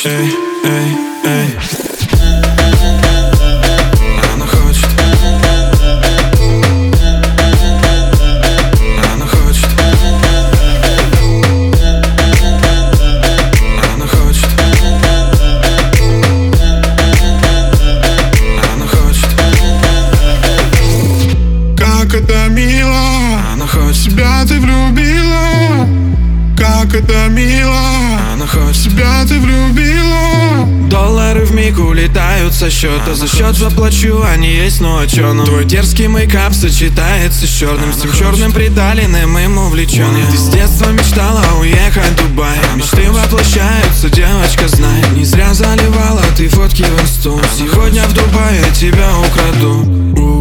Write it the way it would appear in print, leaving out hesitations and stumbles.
Эй, эй, эй. Она хочет. Она хочет. Она хочет. Она хочет. Как это мило, Она хочет. себя ты влюбила. Как это мило, Она хочет. себя ты влюбила. Доллары вмиг улетают со счета. За счет заплачу, они есть, ну а чё нам? Твой дерзкий мейкап сочетается с черным. С тем черным приталенным им увлеченным. Ты с детства мечтала уехать в Дубай. Мечты воплощаются, девочка, знай. Не зря заливала ты фотки в инсту. Сегодня в Дубае тебя украду.